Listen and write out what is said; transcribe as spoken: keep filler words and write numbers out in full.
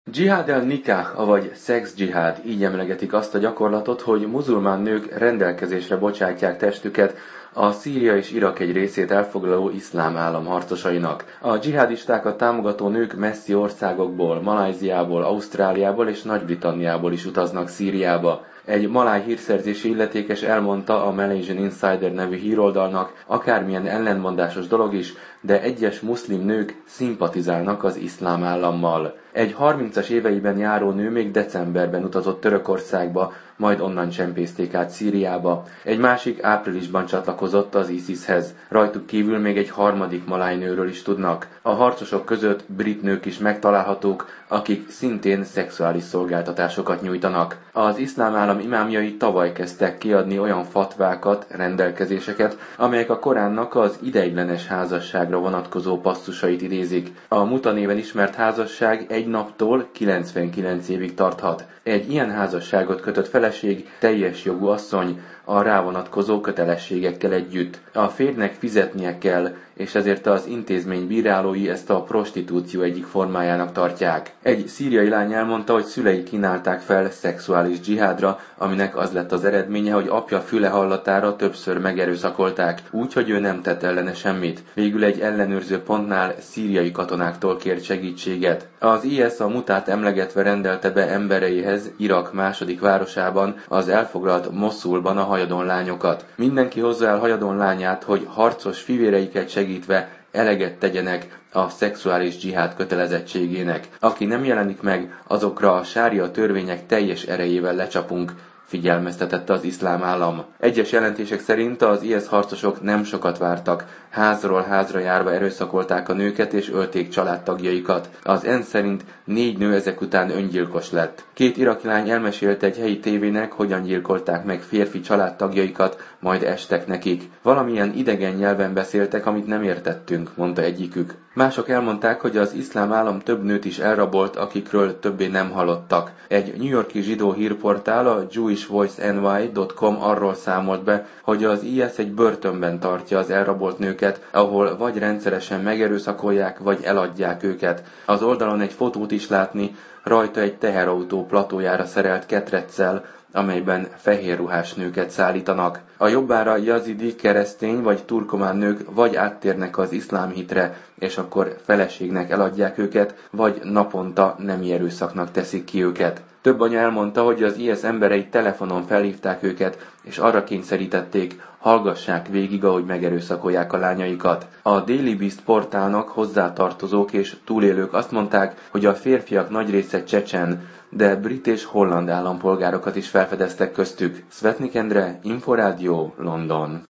Dzsihád el-nikah, avagy szexdzsihád, így emlegetik azt a gyakorlatot, hogy muzulmán nők rendelkezésre bocsátják testüket a Szíria és Irak egy részét elfoglaló iszlám állam harcosainak. A dzsihádistákat támogató nők messzi országokból, Malajziából, Ausztráliából és Nagy-Britanniából is utaznak Szíriába. Egy maláj hírszerzési illetékes elmondta a Malaysian Insider nevű híroldalnak, akármilyen ellentmondásos dolog is, de egyes muszlim nők szimpatizálnak az iszlám állammal. Egy harmincas éveiben járó nő még decemberben utazott Törökországba, majd onnan csempészték át Szíriába. Egy másik áprilisban csatlakozott az ISIS-hez. Rajtuk kívül még egy harmadik maláj nőről is tudnak. A harcosok között brit nők is megtalálhatók, akik szintén szexuális szolgáltatásokat nyújtanak. Az iszlám állam imámjai tavaly kezdtek kiadni olyan fatvákat, rendelkezéseket, amelyek a Koránnak az ideiglenes házasságra vonatkozó passzusait idézik. A Muta néven ismert házasság egy naptól kilencvenkilenc évig tarthat. Egy ilyen házasságot kötött feleség teljes jogú asszony a rá vonatkozó kötelességekkel együtt. A férjnek fizetnie kell, és ezért az intézmény bírálói ezt a prostitúció egyik formájának tartják. Egy szíriai lány elmondta, hogy szülei kínálták fel szexuális dzsihádra, aminek az lett az eredménye, hogy apja füle hallatára többször megerőszakolták, úgy, hogy ő nem tett ellene semmit. Végül egy ellenőrző pontnál szíriai katonáktól kért segítséget. Az i es a Mutát emlegetve rendelte be embereihez Irak második városában, az elfoglalt Moszulban a hajadon lányokat. Mindenki hozza el hajadon lányát, hogy harcos fivéreiket segítve eleget tegyenek a szexuális dzsihád kötelezettségének. Aki nem jelenik meg, azokra a sária törvények teljes erejével lecsapunk, figyelmeztetette az iszlám állam. Egyes jelentések szerint az i es harcosok nem sokat vártak, házról házra járva erőszakolták a nőket és ölték családtagjaikat. Az ENSZ szerint négy nő ezek után öngyilkos lett. Két iraki lány elmesélte egy helyi tévének, hogyan gyilkolták meg férfi családtagjaikat, majd estek nekik. Valamilyen idegen nyelven beszéltek, amit nem értettünk, mondta egyikük. Mások elmondták, hogy az iszlám állam több nőt is elrabolt, akikről többé nem hallottak. Egy New York-i zsidó hírportál, a jewish voice n y dot com arról számolt be, hogy az i es egy börtönben tartja az elrabolt nőket, ahol vagy rendszeresen megerőszakolják, vagy eladják őket. Az oldalon egy fotót is látni, rajta egy teherautó platójára szerelt ketreccel, amelyben fehérruhás nőket szállítanak. A jobbára jazidi, keresztény vagy turkomán nők vagy áttérnek az iszlám hitre, és akkor feleségnek eladják őket, vagy naponta nemi erőszaknak teszik ki őket. Több anya elmondta, hogy az i es emberei telefonon felhívták őket, és arra kényszerítették, hallgassák végig, ahogy megerőszakolják a lányaikat. A Daily Beast portálnak hozzátartozók és túlélők azt mondták, hogy a férfiak nagy része csecsen, de brit és holland állampolgárokat is felfedeztek köztük. Szvetnik Endre, Inforádió, London.